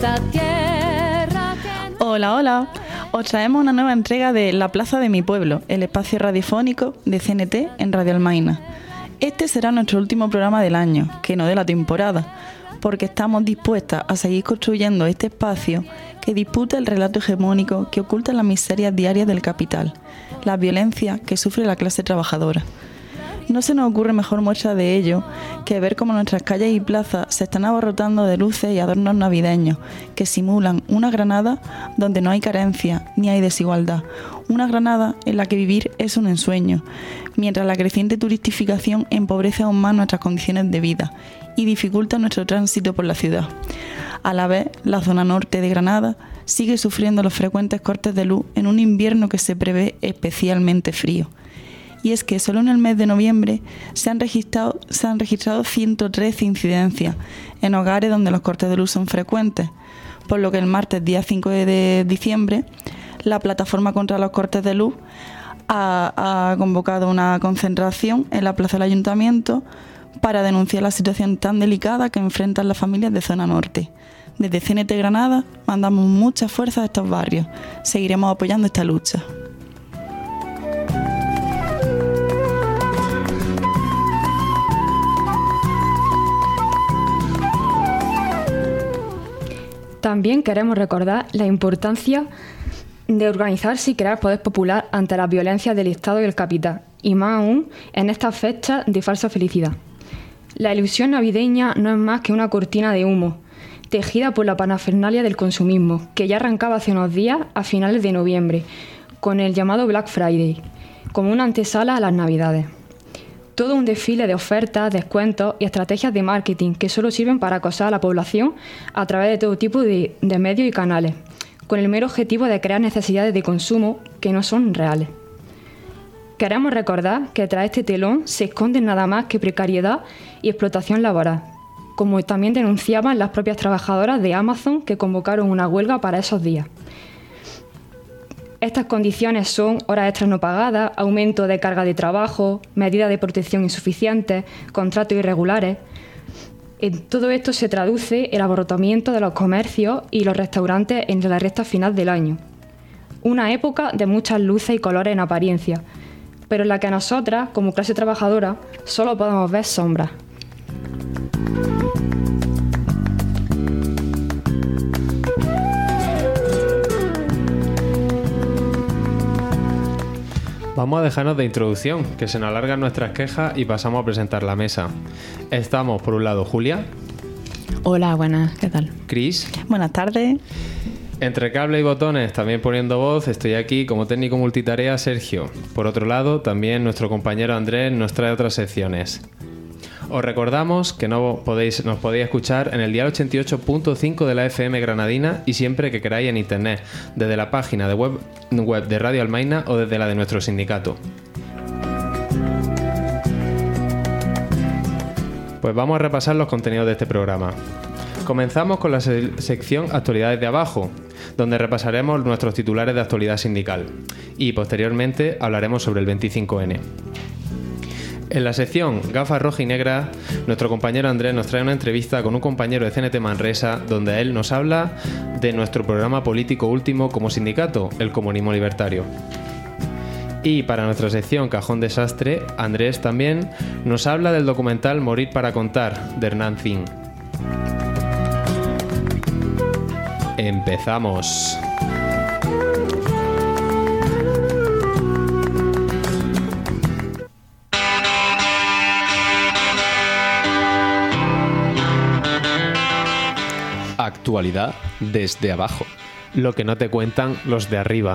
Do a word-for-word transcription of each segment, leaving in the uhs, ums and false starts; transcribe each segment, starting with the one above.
esta tierra que... Hola, hola. Os traemos una nueva entrega de La Plaza de mi Pueblo, el espacio radiofónico de C N T en Radio Almaina. Este será nuestro último programa del año, que no de la temporada, porque estamos dispuestas a seguir construyendo este espacio que disputa el relato hegemónico que oculta las miserias diarias del capital, la violencia que sufre la clase trabajadora. No se nos ocurre mejor muestra de ello que ver cómo nuestras calles y plazas se están abarrotando de luces y adornos navideños que simulan una Granada donde no hay carencia ni hay desigualdad, una Granada en la que vivir es un ensueño, mientras la creciente turistificación empobrece aún más nuestras condiciones de vida y dificulta nuestro tránsito por la ciudad. A la vez, la zona norte de Granada sigue sufriendo los frecuentes cortes de luz en un invierno que se prevé especialmente frío. Y es que solo en el mes de noviembre se han registrado, se han registrado ciento trece incidencias en hogares donde los cortes de luz son frecuentes, por lo que el martes día cinco de diciembre la plataforma contra los cortes de luz ha, ha convocado una concentración en la plaza del Ayuntamiento para denunciar la situación tan delicada que enfrentan las familias de zona norte. Desde C N T Granada mandamos mucha fuerza a estos barrios. Seguiremos apoyando esta lucha. También queremos recordar la importancia de organizarse y crear poder popular ante las violencias del Estado y el capital, y más aún en estas fechas de falsa felicidad. La ilusión navideña no es más que una cortina de humo, tejida por la parafernalia del consumismo, que ya arrancaba hace unos días a finales de noviembre, con el llamado Black Friday, como una antesala a las Navidades. Todo un desfile de ofertas, descuentos y estrategias de marketing que solo sirven para acosar a la población a través de todo tipo de, de medios y canales, con el mero objetivo de crear necesidades de consumo que no son reales. Queremos recordar que tras este telón se esconden nada más que precariedad y explotación laboral, como también denunciaban las propias trabajadoras de Amazon que convocaron una huelga para esos días. Estas condiciones son horas extras no pagadas, aumento de carga de trabajo, medidas de protección insuficientes, contratos irregulares. En todo esto se traduce el abarrotamiento de los comercios y los restaurantes en la recta final del año. Una época de muchas luces y colores en apariencia, pero en la que nosotras, como clase trabajadora, solo podemos ver sombras. Vamos a dejarnos de introducción, que se nos alargan nuestras quejas y pasamos a presentar la mesa. Estamos, por un lado, Julia. Hola, buenas, ¿qué tal? Cris. Buenas tardes. Entre cable y botones, también poniendo voz, estoy aquí como técnico multitarea, Sergio. Por otro lado, también nuestro compañero Andrés nos trae otras secciones. Os recordamos que no podéis, nos podéis escuchar en el dial ochenta y ocho punto cinco de la F M granadina y siempre que queráis en internet, desde la página de web, web de Radio Almaina o desde la de nuestro sindicato. Pues vamos a repasar los contenidos de este programa. Comenzamos con la se- sección Actualidades de Abajo, donde repasaremos nuestros titulares de actualidad sindical y posteriormente hablaremos sobre el veinticinco ene. En la sección Gafas Roja y Negra, nuestro compañero Andrés nos trae una entrevista con un compañero de C N T Manresa, donde él nos habla de nuestro programa político último como sindicato, el Comunismo Libertario. Y para nuestra sección Cajón Desastre, Andrés también nos habla del documental Morir para contar, de Hernán Zin. ¡Empezamos! Actualidad desde abajo. Lo que no te cuentan los de arriba.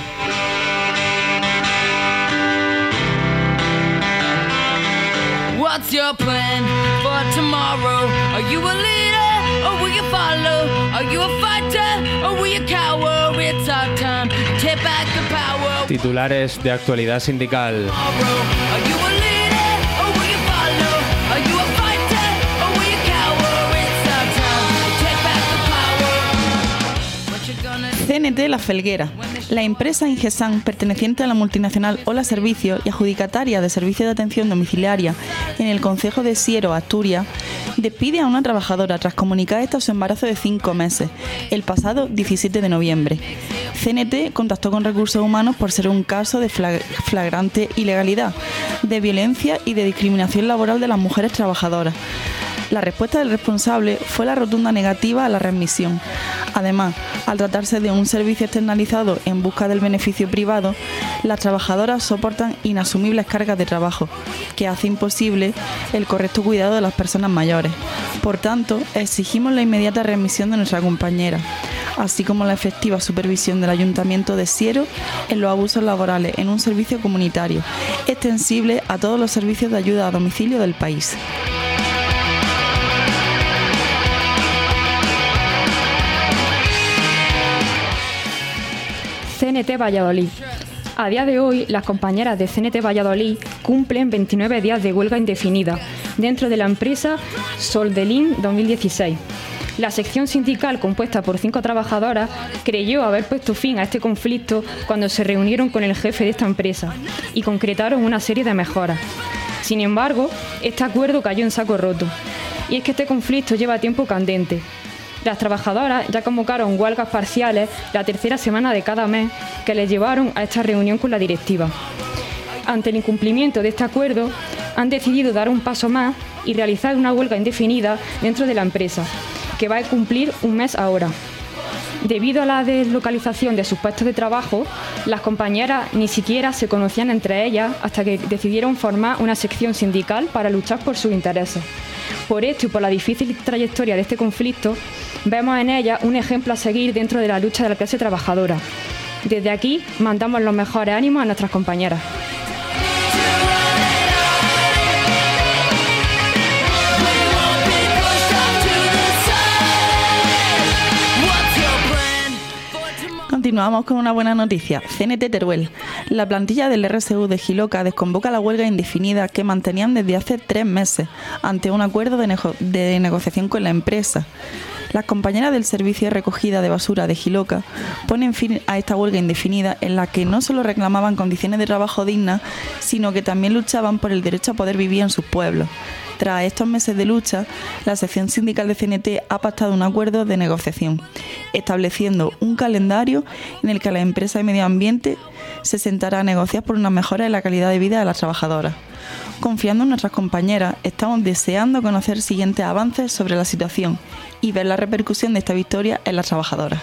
What's your plan for tomorrow? Are you a leader or will you follow? Are you a fighter or will you cower? It's our time to take back the power. Titulares de actualidad sindical. Are you a leader or will you follow? Are you a fighter or will you cower? It's our time to take back the power. What you gonna do? C N T La Felguera. La empresa Ingesan, perteneciente a la multinacional Ola Servicios y adjudicataria de servicios de atención domiciliaria en el concejo de Siero, Asturias, despide a una trabajadora tras comunicar esta su embarazo de cinco meses, el pasado diecisiete de noviembre. C N T contactó con Recursos Humanos por ser un caso de flag- flagrante ilegalidad, de violencia y de discriminación laboral de las mujeres trabajadoras. La respuesta del responsable fue la rotunda negativa a la readmisión. Además, al tratarse de un servicio externalizado en busca del beneficio privado, las trabajadoras soportan inasumibles cargas de trabajo, que hace imposible el correcto cuidado de las personas mayores. Por tanto, exigimos la inmediata readmisión de nuestra compañera, así como la efectiva supervisión del Ayuntamiento de Siero en los abusos laborales en un servicio comunitario, extensible a todos los servicios de ayuda a domicilio del país. C N T Valladolid. A día de hoy, las compañeras de C N T Valladolid cumplen veintinueve días de huelga indefinida dentro de la empresa Soldelín dos mil dieciséis. La sección sindical, compuesta por cinco trabajadoras, creyó haber puesto fin a este conflicto cuando se reunieron con el jefe de esta empresa y concretaron una serie de mejoras. Sin embargo, este acuerdo cayó en saco roto. Y es que este conflicto lleva tiempo candente. Las trabajadoras ya convocaron huelgas parciales la tercera semana de cada mes, que les llevaron a esta reunión con la directiva. Ante el incumplimiento de este acuerdo, han decidido dar un paso más y realizar una huelga indefinida dentro de la empresa, que va a cumplir un mes ahora. Debido a la deslocalización de sus puestos de trabajo, las compañeras ni siquiera se conocían entre ellas hasta que decidieron formar una sección sindical para luchar por sus intereses. Por esto y por la difícil trayectoria de este conflicto, vemos en ella un ejemplo a seguir dentro de la lucha de la clase trabajadora. Desde aquí mandamos los mejores ánimos a nuestras compañeras. Continuamos con una buena noticia. C N T Teruel. La plantilla del R S U de Jiloca desconvoca la huelga indefinida que mantenían desde hace tres meses ante un acuerdo de, nego- de negociación con la empresa. Las compañeras del servicio de recogida de basura de Jiloca ponen fin a esta huelga indefinida en la que no solo reclamaban condiciones de trabajo dignas, sino que también luchaban por el derecho a poder vivir en sus pueblos. Tras estos meses de lucha, la sección sindical de C N T ha pactado un acuerdo de negociación, estableciendo un calendario en el que la empresa de medio ambiente se sentará a negociar por una mejora en la calidad de vida de las trabajadoras. Confiando en nuestras compañeras, estamos deseando conocer siguientes avances sobre la situación y ver la repercusión de esta victoria en las trabajadoras.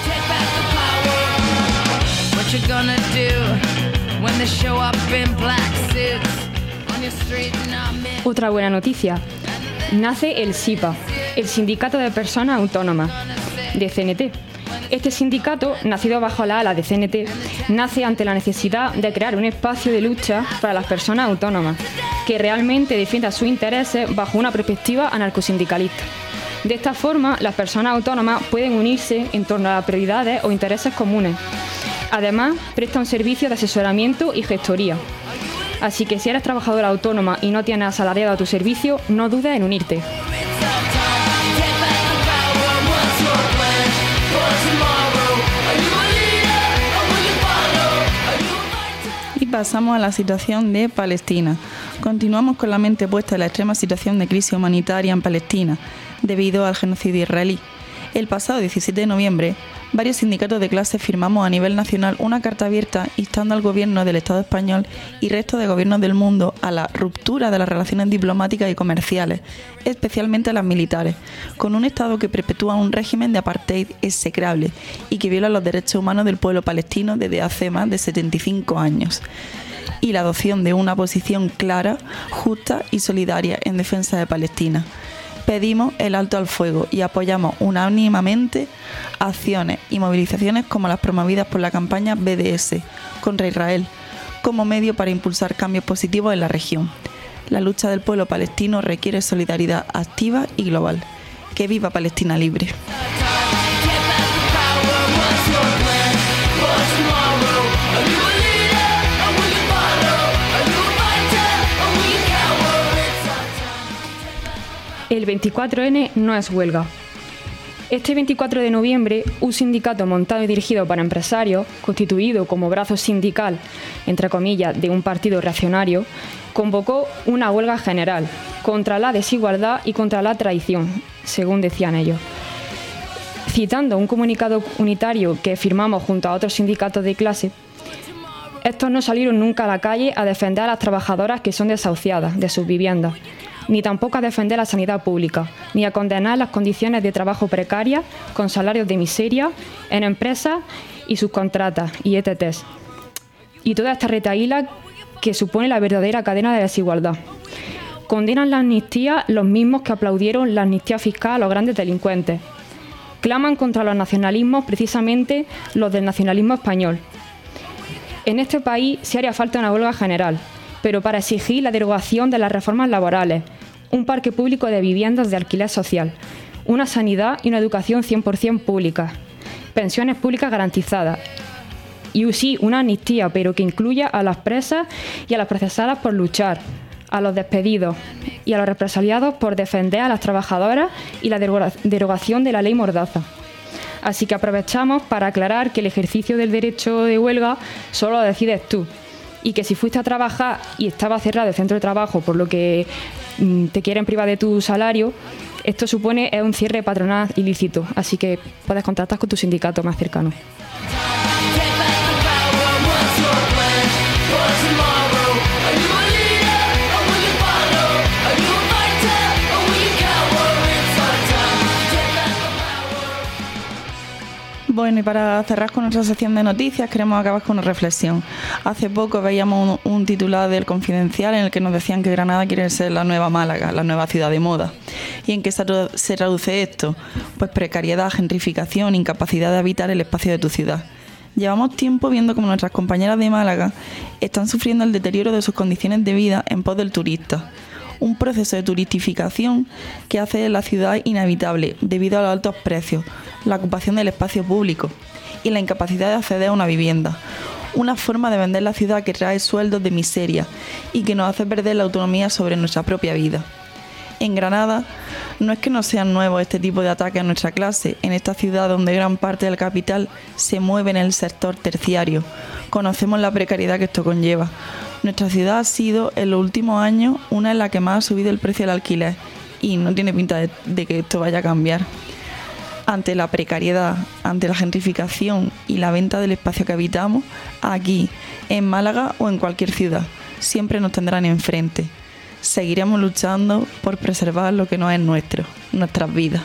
Otra buena noticia. Nace el S I P A, el Sindicato de Personas Autónomas, de C N T. Este sindicato, nacido bajo la ala de C N T, nace ante la necesidad de crear un espacio de lucha para las personas autónomas, que realmente defienda sus intereses bajo una perspectiva anarcosindicalista. De esta forma, las personas autónomas pueden unirse en torno a prioridades o intereses comunes. Además, presta un servicio de asesoramiento y gestoría. Así que si eres trabajadora autónoma y no tienes asalariado a tu servicio, no dudes en unirte. Y pasamos a la situación de Palestina. Continuamos con la mente puesta en la extrema situación de crisis humanitaria en Palestina, debido al genocidio israelí. El pasado diecisiete de noviembre, varios sindicatos de clase firmamos a nivel nacional una carta abierta instando al gobierno del Estado español y resto de gobiernos del mundo a la ruptura de las relaciones diplomáticas y comerciales, especialmente las militares, con un Estado que perpetúa un régimen de apartheid execrable y que viola los derechos humanos del pueblo palestino desde hace más de setenta y cinco años. Y la adopción de una posición clara, justa y solidaria en defensa de Palestina. Pedimos el alto al fuego y apoyamos unánimemente acciones y movilizaciones como las promovidas por la campaña B D S contra Israel, como medio para impulsar cambios positivos en la región. La lucha del pueblo palestino requiere solidaridad activa y global. ¡Que viva Palestina libre! El veinticuatro ene no es huelga. Este veinticuatro de noviembre, un sindicato montado y dirigido por empresarios, constituido como brazo sindical, entre comillas, de un partido reaccionario, convocó una huelga general contra la desigualdad y contra la traición, según decían ellos. Citando un comunicado unitario que firmamos junto a otros sindicatos de clase, estos no salieron nunca a la calle a defender a las trabajadoras que son desahuciadas de sus viviendas, ni tampoco a defender la sanidad pública, ni a condenar las condiciones de trabajo precarias con salarios de miseria en empresas y subcontratas y E T Ts. Y toda esta retahíla que supone la verdadera cadena de desigualdad. Condenan la amnistía los mismos que aplaudieron la amnistía fiscal a los grandes delincuentes. Claman contra los nacionalismos precisamente los del nacionalismo español. En este país sí haría falta una huelga general, pero para exigir la derogación de las reformas laborales, un parque público de viviendas de alquiler social, una sanidad y una educación cien por ciento públicas, pensiones públicas garantizadas y sí, una amnistía, pero que incluya a las presas y a las procesadas por luchar, a los despedidos y a los represaliados por defender a las trabajadoras y la derogación de la ley Mordaza. Así que aprovechamos para aclarar que el ejercicio del derecho de huelga solo lo decides tú, y que si fuiste a trabajar y estaba cerrado el centro de trabajo por lo que mm, te quieren privar de tu salario, esto supone es un cierre patronal ilícito, así que puedes contactar con tu sindicato más cercano. Bueno, y para cerrar con nuestra sección de noticias, queremos acabar con una reflexión. Hace poco veíamos un, un titular del Confidencial en el que nos decían que Granada quiere ser la nueva Málaga, la nueva ciudad de moda. ¿Y en qué se, se traduce esto? Pues precariedad, gentrificación, incapacidad de habitar el espacio de tu ciudad. Llevamos tiempo viendo cómo nuestras compañeras de Málaga están sufriendo el deterioro de sus condiciones de vida en pos del turista. Un proceso de turistificación que hace de la ciudad inhabitable debido a los altos precios, la ocupación del espacio público y la incapacidad de acceder a una vivienda. Una forma de vender la ciudad que trae sueldos de miseria y que nos hace perder la autonomía sobre nuestra propia vida. En Granada, no es que no sean nuevos este tipo de ataques a nuestra clase, en esta ciudad donde gran parte del capital se mueve en el sector terciario. Conocemos la precariedad que esto conlleva. Nuestra ciudad ha sido en los últimos años una en la que más ha subido el precio del alquiler y no tiene pinta de, de que esto vaya a cambiar. Ante la precariedad, ante la gentrificación y la venta del espacio que habitamos, aquí, en Málaga o en cualquier ciudad, siempre nos tendrán enfrente. Seguiremos luchando por preservar lo que no es nuestro, nuestras vidas.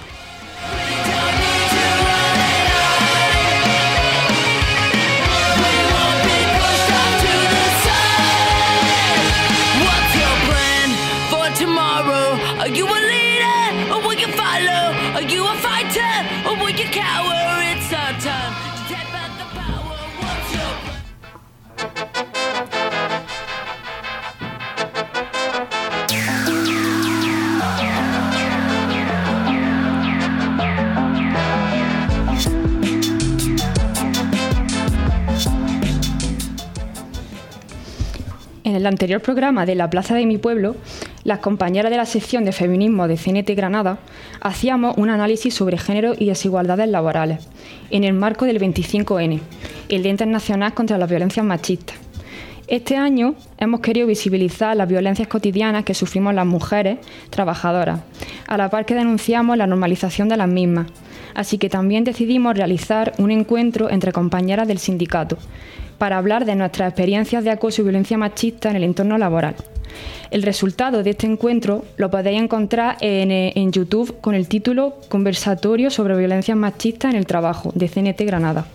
En el anterior programa de La Plaza de mi Pueblo, las compañeras de la sección de feminismo de C N T Granada hacíamos un análisis sobre género y desigualdades laborales en el marco del veinticinco ene, el Día Internacional contra las Violencias Machistas. Este año hemos querido visibilizar las violencias cotidianas que sufrimos las mujeres trabajadoras, a la par que denunciamos la normalización de las mismas. Así que también decidimos realizar un encuentro entre compañeras del sindicato para hablar de nuestras experiencias de acoso y violencia machista en el entorno laboral. El resultado de este encuentro lo podéis encontrar en, en YouTube con el título Conversatorio sobre violencias machistas en el trabajo, de C N T Granada.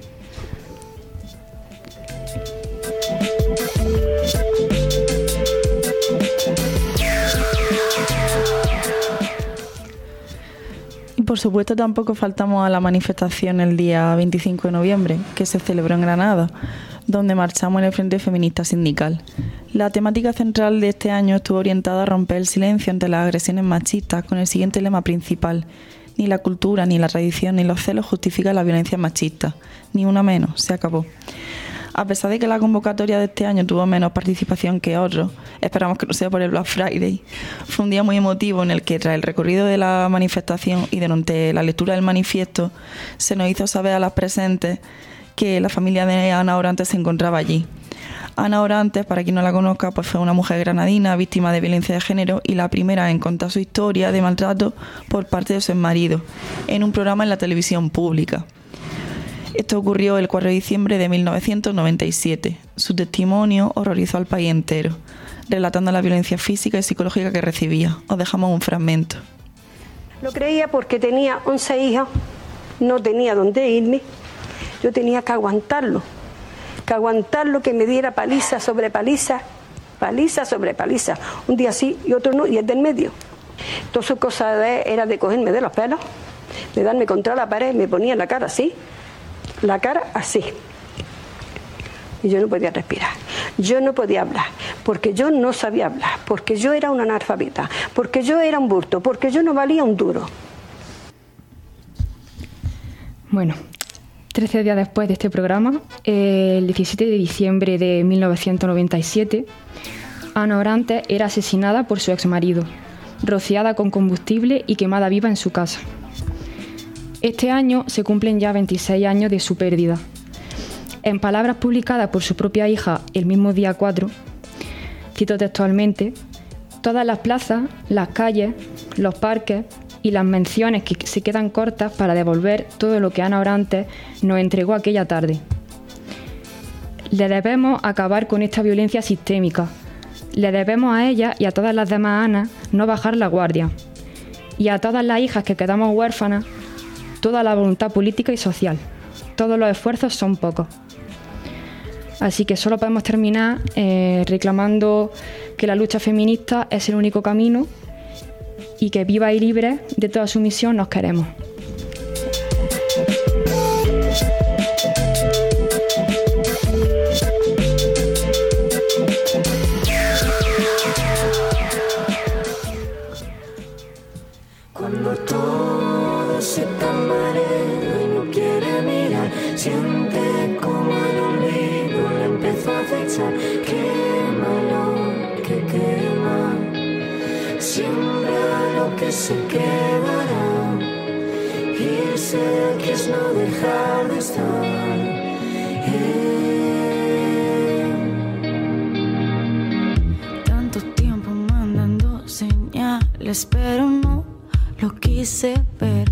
Y por supuesto tampoco faltamos a la manifestación el día veinticinco de noviembre, que se celebró en Granada, donde marchamos en el Frente Feminista Sindical. La temática central de este año estuvo orientada a romper el silencio ante las agresiones machistas con el siguiente lema principal: ni la cultura, ni la tradición, ni los celos justifican la violencia machista, ni una menos, se acabó. A pesar de que la convocatoria de este año tuvo menos participación que otros, esperamos que no sea por el Black Friday, fue un día muy emotivo en el que tras el recorrido de la manifestación y durante la lectura del manifiesto se nos hizo saber a las presentes que la familia de Ana Orantes se encontraba allí. Ana Orantes, para quien no la conozca, pues fue una mujer granadina víctima de violencia de género y la primera en contar su historia de maltrato por parte de su exmarido en un programa en la televisión pública. Esto ocurrió el cuatro de diciembre de mil novecientos noventa y siete. Su testimonio horrorizó al país entero, relatando la violencia física y psicológica que recibía. Os dejamos un fragmento. Lo creía porque tenía once hijos, no tenía dónde irme. Yo tenía que aguantarlo, que aguantarlo, que me diera paliza sobre paliza, paliza sobre paliza. Un día sí y otro no, y el del medio. Todas sus cosas de, era de cogerme de los pelos, de darme contra la pared, me ponía la cara así, la cara así. Y yo no podía respirar, yo no podía hablar, porque yo no sabía hablar, porque yo era una analfabeta, porque yo era un bulto, porque yo no valía un duro. Bueno, trece días después de este programa, el diecisiete de diciembre de mil novecientos noventa y siete, Ana Orantes era asesinada por su exmarido, rociada con combustible y quemada viva en su casa. Este año se cumplen ya veintiséis años de su pérdida. En palabras publicadas por su propia hija el mismo día cuatro, cito textualmente: todas las plazas, las calles, los parques y las menciones que se quedan cortas para devolver todo lo que Ana Orantes nos entregó aquella tarde. Le debemos acabar con esta violencia sistémica. Le debemos a ella y a todas las demás Anas no bajar la guardia. Y a todas las hijas que quedamos huérfanas, toda la voluntad política y social. Todos los esfuerzos son pocos. Así que solo podemos terminar eh, reclamando que la lucha feminista es el único camino y que viva y libre de toda sumisión nos queremos. Cuando todo se tambalea y no quiere mirar, siente como el olvido le empezó a acechar. Quémalo, que quema, siembra lo que se quedará. Irse de aquí es no dejar de estar. Eh. Tanto tiempo mandando señales, pero no lo quise ver.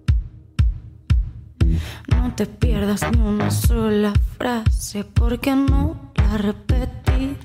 No te pierdas ni una sola frase, porque no la repetiré.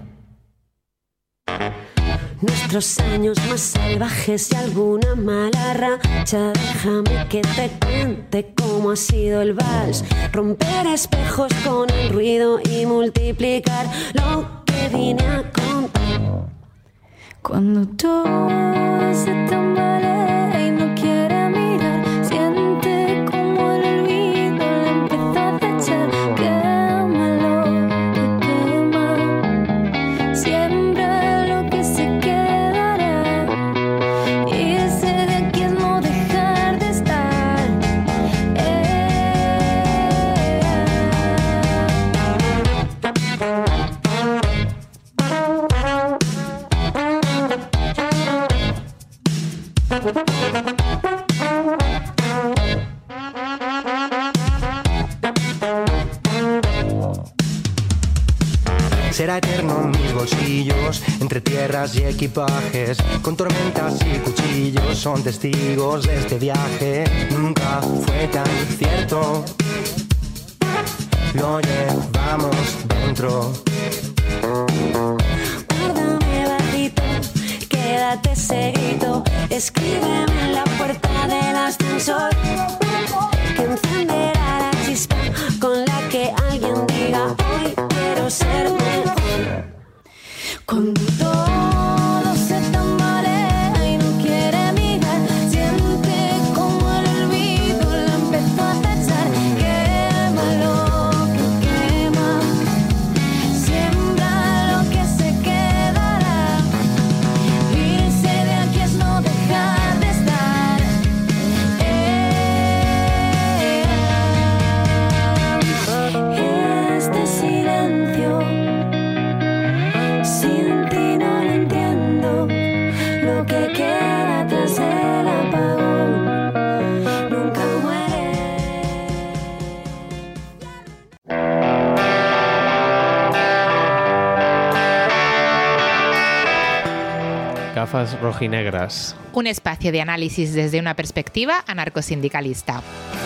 Nuestros años más salvajes y alguna mala racha. Déjame que te cuente cómo ha sido el vals. Romper espejos con el ruido y multiplicar lo que vine a contar. Cuando todo se tambalea y no quiere mirar, siente como el olvido le empezó a acechar. Quémalo, que quema, siembra lo que se quedará. Irse de aquí es no dejar de estar. Eh. Será eterno en mis bolsillos, entre tierras y equipajes, con tormentas y cuchillos, son testigos de este viaje. Nunca fue tan cierto, lo llevamos dentro. Guárdame bajito, quédate seguito, escríbeme en la puerta del ascensor, que encenderá la chispa con la que alguien diga hoy quiero ser mejor. Cuando todo se tambalea y no quiere mirar, siente como el olvido le empezó a acechar. Quémalo, que quema, siembra lo que se quedará. Irse de aquí es no dejar de estar. Eh. Este sí Gafas rojinegras. Un espacio de análisis desde una perspectiva anarcosindicalista.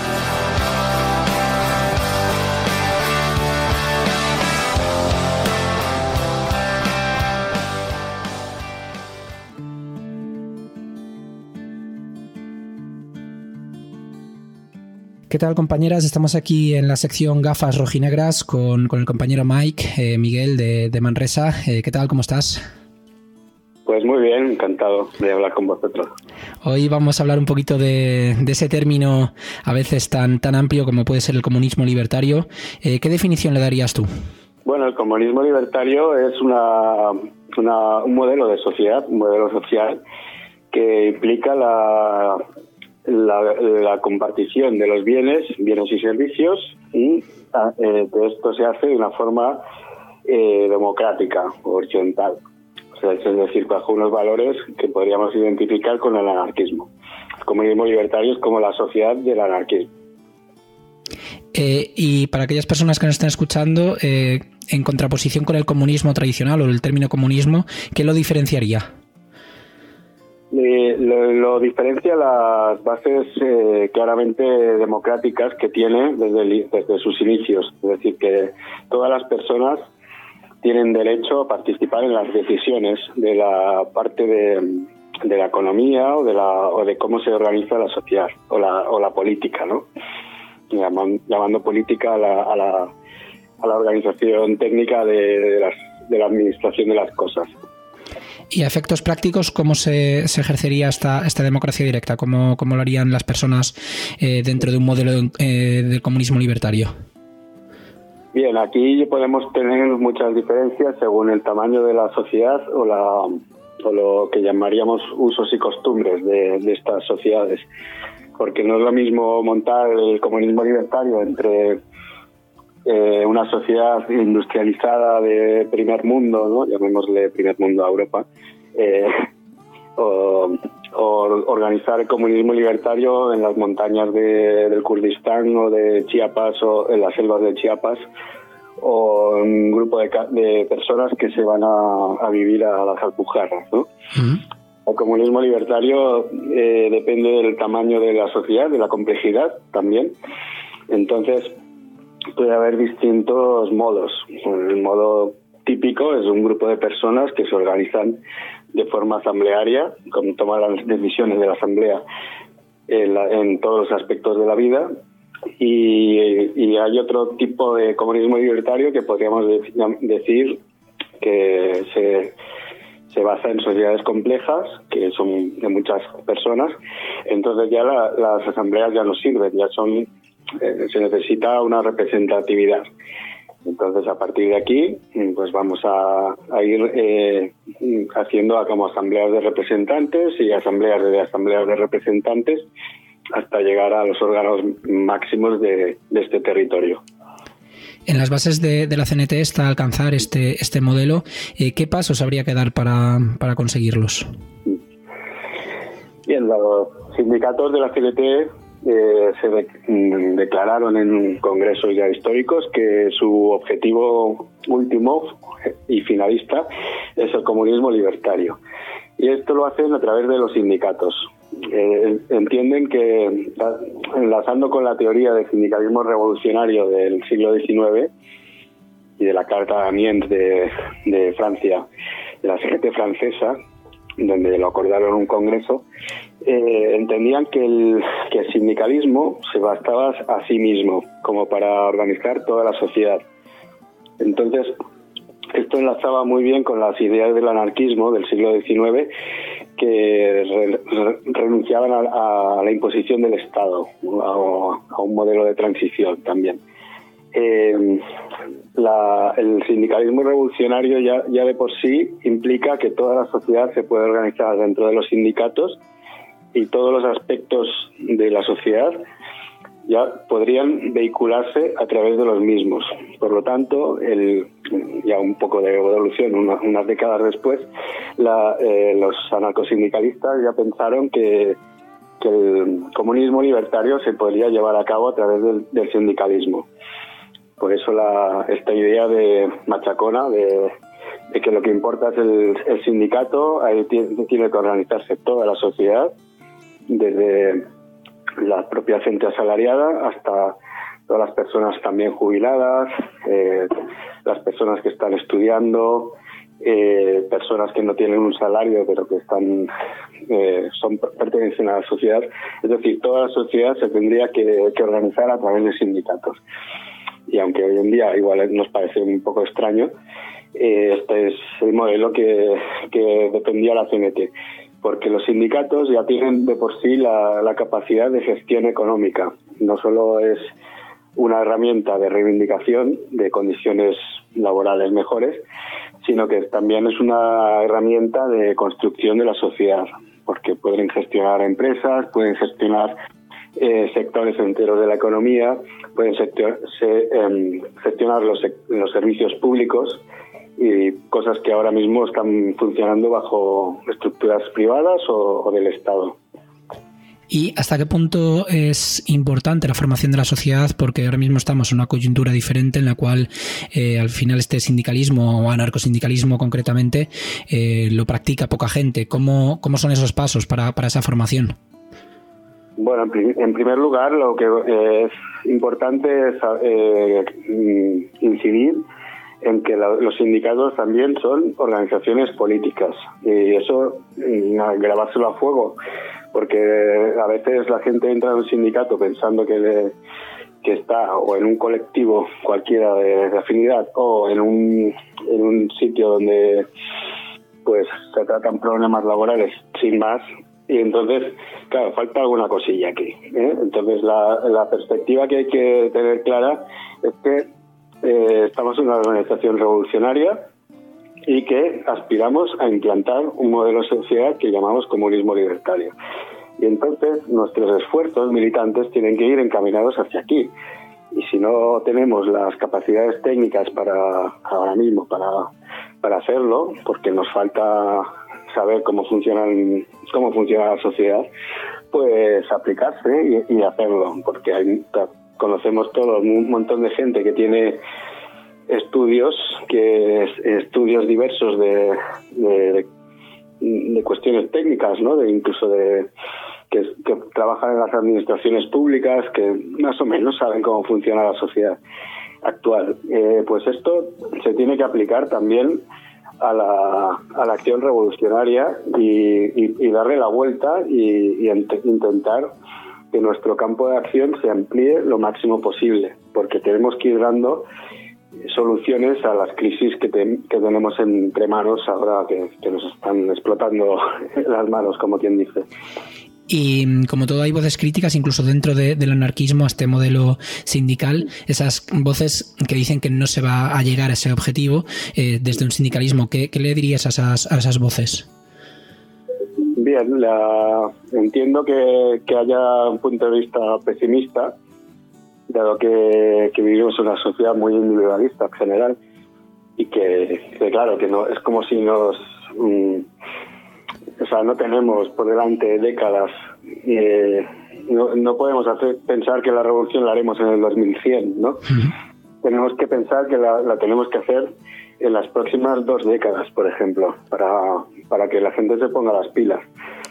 ¿Qué tal, compañeras? Estamos aquí en la sección Gafas rojinegras con, con el compañero Mike, eh, Miguel de, de Manresa. Eh, ¿Qué tal? ¿Cómo estás? Pues muy bien, encantado de hablar con vosotros. Hoy vamos a hablar un poquito de, de ese término a veces tan, tan amplio como puede ser el comunismo libertario. Eh, ¿Qué definición le darías tú? Bueno, el comunismo libertario es una, una, un modelo de sociedad, un modelo social que implica la... La, la compartición de los bienes, bienes y servicios, y eh, esto se hace de una forma eh, democrática o horizontal. O sea, es decir, bajo unos valores que podríamos identificar con el anarquismo. El comunismo libertario es como la sociedad del anarquismo. Eh, y para aquellas personas que nos estén escuchando, eh, en contraposición con el comunismo tradicional o el término comunismo, ¿qué lo diferenciaría? Eh, lo, lo diferencia las bases eh, claramente democráticas que tiene desde, el, desde sus inicios. Es decir, que todas las personas tienen derecho a participar en las decisiones de la parte de, de la economía o de, la, o de cómo se organiza la sociedad o la, o la política, ¿no? Llamando, llamando política a la, a la, a la organización técnica de, de, las, de la administración de las cosas. Y a efectos prácticos, ¿cómo se, se ejercería esta, esta democracia directa? ¿Cómo, cómo lo harían las personas eh, dentro de un modelo eh, del comunismo libertario? Bien, aquí podemos tener muchas diferencias según el tamaño de la sociedad o, la, o lo que llamaríamos usos y costumbres de, de estas sociedades. Porque no es lo mismo montar el comunismo libertario entre Eh, una sociedad industrializada de primer mundo, ¿no? Llamémosle primer mundo a Europa, eh, o, o organizar el comunismo libertario en las montañas de, del Kurdistán o de Chiapas o en las selvas de Chiapas, o un grupo de, de personas que se van a, a vivir a las Alpujarras, ¿no? Uh-huh. El comunismo libertario eh, depende del tamaño de la sociedad, de la complejidad también. Entonces puede haber distintos modos. El modo típico es un grupo de personas que se organizan de forma asamblearia, como toman las decisiones de la asamblea en, la, en todos los aspectos de la vida. Y, y hay otro tipo de comunismo libertario que podríamos de, decir que se, se basa en sociedades complejas, que son de muchas personas. Entonces ya la, las asambleas ya no sirven, ya son Eh, se necesita una representatividad. Entonces, a partir de aquí, pues vamos a, a ir eh, haciendo como asambleas de representantes y asambleas de asambleas de representantes hasta llegar a los órganos máximos de, de este territorio. En las bases de, de la C N T está alcanzar este, este modelo. Eh, ¿Qué pasos habría que dar para, para conseguirlos? Bien, los sindicatos de la C N T Eh, se de, mm, declararon en congresos ya históricos que su objetivo último y finalista es el comunismo libertario. Y esto lo hacen a través de los sindicatos. Eh, entienden que, enlazando con la teoría del sindicalismo revolucionario del siglo diecinueve y de la Carta Amiens de, de Francia, de la C G T francesa, donde lo acordaron en un congreso, eh, entendían que el, que el sindicalismo se bastaba a sí mismo como para organizar toda la sociedad. Entonces, esto enlazaba muy bien con las ideas del anarquismo del siglo diecinueve, que re, re, renunciaban a, a la imposición del Estado, a, a un modelo de transición también. Eh, la, el sindicalismo revolucionario ya, ya de por sí implica que toda la sociedad se puede organizar dentro de los sindicatos y todos los aspectos de la sociedad ya podrían vehicularse a través de los mismos. Por lo tanto, el, ya un poco de evolución, una, unas décadas después, la, eh, los anarcosindicalistas ya pensaron que, que el comunismo libertario se podría llevar a cabo a través del, del sindicalismo. Por eso la, esta idea de machacona de, de que lo que importa es el, el sindicato, ahí tiene, tiene que organizarse toda la sociedad, desde la propia gente asalariada hasta todas las personas también jubiladas, eh, las personas que están estudiando, eh, personas que no tienen un salario pero que están eh, son pertenecen a la sociedad. Es decir, toda la sociedad se tendría que, que organizar a través de sindicatos. Y aunque hoy en día igual nos parece un poco extraño, eh, este es el modelo que, que defendía la C N T, porque los sindicatos ya tienen de por sí la, la capacidad de gestión económica. No solo es una herramienta de reivindicación de condiciones laborales mejores, sino que también es una herramienta de construcción de la sociedad, porque pueden gestionar empresas, pueden gestionar eh, sectores enteros de la economía, pueden sector, se, eh, gestionar los, los servicios públicos y cosas que ahora mismo están funcionando bajo estructuras privadas o, o del Estado. ¿Y hasta qué punto es importante la formación de la sociedad? Porque ahora mismo estamos en una coyuntura diferente en la cual eh, al final este sindicalismo o anarcosindicalismo concretamente eh, lo practica poca gente. ¿Cómo, cómo son esos pasos para, para esa formación? Bueno, en, en primer lugar, lo que eh, es importante es eh, incidir en que la, los sindicatos también son organizaciones políticas, y eso grabárselo a fuego, porque a veces la gente entra en un sindicato pensando que, le, que está o en un colectivo cualquiera de, de afinidad o en un, en un sitio donde pues se tratan problemas laborales sin más, y entonces, claro, falta alguna cosilla aquí, ¿eh? Entonces la, la perspectiva que hay que tener clara es que Eh, estamos en una organización revolucionaria y que aspiramos a implantar un modelo de sociedad que llamamos comunismo libertario. Y entonces nuestros esfuerzos militantes tienen que ir encaminados hacia aquí. Y si no tenemos las capacidades técnicas para ahora mismo para, para hacerlo, porque nos falta saber cómo funcionan, cómo funciona la sociedad, pues aplicarse y, y hacerlo, porque hay conocemos todos un montón de gente que tiene estudios, que estudios diversos de, de, de cuestiones técnicas, ¿no? De incluso de que, que trabajan en las administraciones públicas, que más o menos saben cómo funciona la sociedad actual. Eh, pues esto se tiene que aplicar también a la, a la acción revolucionaria y, y, y darle la vuelta y, y ent- intentar que nuestro campo de acción se amplíe lo máximo posible, porque tenemos que ir dando soluciones a las crisis que, te, que tenemos entre manos ahora, que, que nos están explotando las manos, como quien dice. Y como todo, hay voces críticas, incluso dentro de, del anarquismo, a este modelo sindical, esas voces que dicen que no se va a llegar a ese objetivo eh, desde un sindicalismo. ¿Qué, qué le dirías a esas, a esas voces? Bien, la, entiendo que, que haya un punto de vista pesimista, dado que, que vivimos en una sociedad muy individualista en general, y que, que claro, que no es como si nos... Um, o sea, no tenemos por delante décadas, eh, no, no podemos hacer pensar que la revolución la haremos en el dos mil cien, ¿no? Uh-huh. Tenemos que pensar que la, la tenemos que hacer en las próximas dos décadas, por ejemplo, para, para que la gente se ponga las pilas.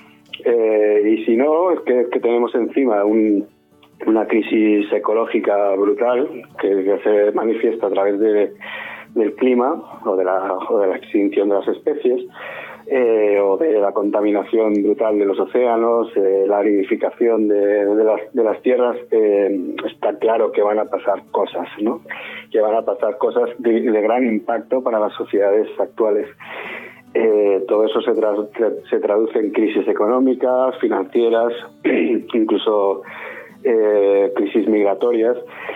Eh, y si no, es que, que tenemos encima un, una crisis ecológica brutal que, que se manifiesta a través de, del clima o de, la, o de la extinción de las especies, eh, o de la contaminación brutal de los océanos, eh, la aridificación de, de, las, de las tierras. Eh, está claro que van a pasar cosas, ¿no? Que van a pasar cosas de, de gran impacto para las sociedades actuales. Eh, todo eso se, tra- se traduce en crisis económicas, financieras, incluso eh, crisis migratorias.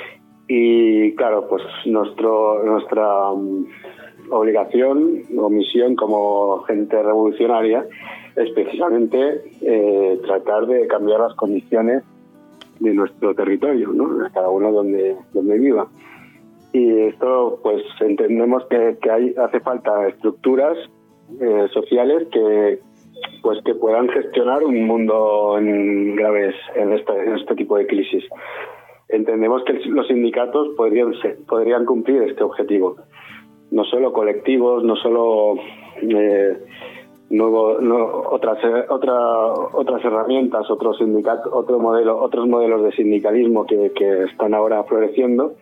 Y claro, pues nuestro, nuestra um, obligación o misión como gente revolucionaria es precisamente eh, tratar de cambiar las condiciones de nuestro territorio, ¿no? Cada uno donde, donde viva. Y esto, pues entendemos que, que hay, hace falta estructuras eh, sociales que pues que puedan gestionar un mundo en graves en este, en este tipo de crisis. Entendemos que los sindicatos podrían ser, podrían cumplir este objetivo. no solo colectivos, no solo eh, nuevo, no, otras otra, otras herramientas, otros sindicatos, otro modelo, otros modelos de sindicalismo que, que están ahora floreciendo,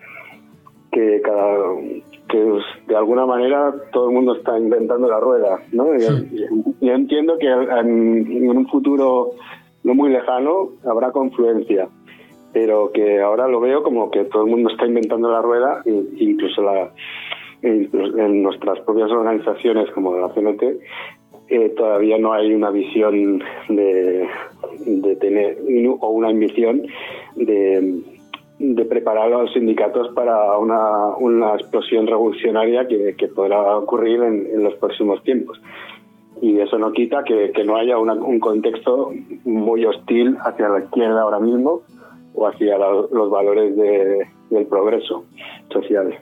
que cada que de alguna manera todo el mundo está inventando la rueda, ¿no? Sí. Y, y entiendo que en, en un futuro no muy lejano habrá confluencia, pero que ahora lo veo como que todo el mundo está inventando la rueda, e incluso la incluso en nuestras propias organizaciones como la C N T eh, todavía no hay una visión de, de tener o una ambición de de preparar a los sindicatos para una, una explosión revolucionaria que, que podrá ocurrir en, en los próximos tiempos. Y eso no quita que, que no haya una, un contexto muy hostil hacia la izquierda ahora mismo o hacia la, los valores de, del progreso social.